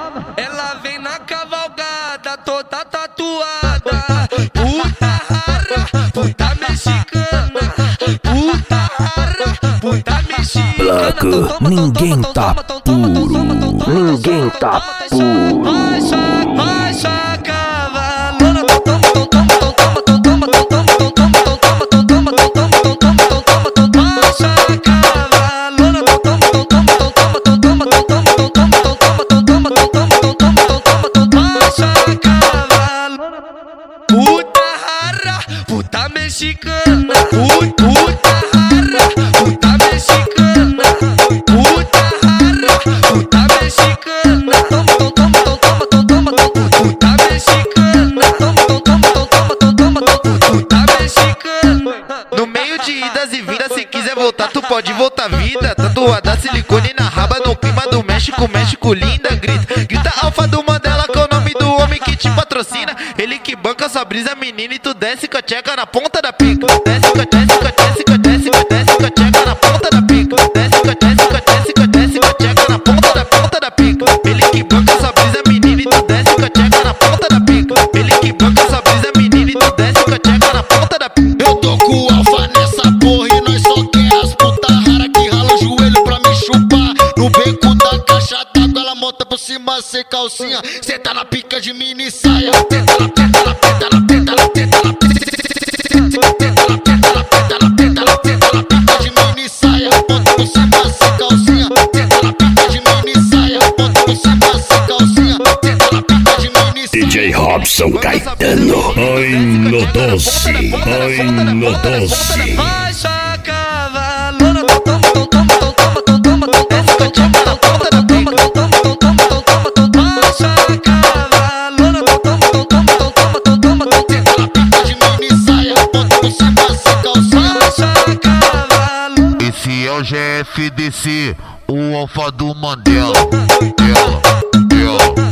Ela vem na cavalgada, toda tatuada. Puta rara, puta mexicana. Puta rara, puta mexicana. Placa, ninguém tá puro. Ninguém tá puro. Baixa, cavalona. Puta rara, puta mexicana. Puta rara, puta mexicana. Puta rara, puta mexicana. Puta mexicana. Puta mexicana. No meio de idas e vindas, se quiser voltar, tu pode voltar vida. Tatuada silicone na raba, no clima do México, México linda. Grita alfa do Mandela, que é o nome do homem que te patrocina. Ele que banca sua brisa, menina, e tu desce com a tcheca na ponta da pica. Desce com a tcheca na ponta da pica. Desce com a tcheca na ponta da pica. Ele que banca sua brisa, menina, e tu desce com a tcheca na ponta da pica. Ele que banca sua brisa, menina, e tu desce com a tcheca na ponta da pica. Eu tô com o alfa nessa porra e nós só quer as puta rara que rala o joelho pra me chupar. No beco da caixa d'água ela monta por cima sem calcinha. Cê tá na pica de mini saia. Tenta na pica de mini saia. Monta por cima sem calcinha. Tenta na pica de mini saia. Monta por cima sem calcinha. Tenta na pica de mini saia. DJ Robson Caetano. Ai no doce, ai no doce. Baixa, cavalona. Desce com a tcheca na ponta da pica. Baixa, cavalona. Tenta na pica de mini saia. Monta por cima sem calcinha. Baixa, cavalona. Esse é o GFDC, o alfa do Mandela. Ela.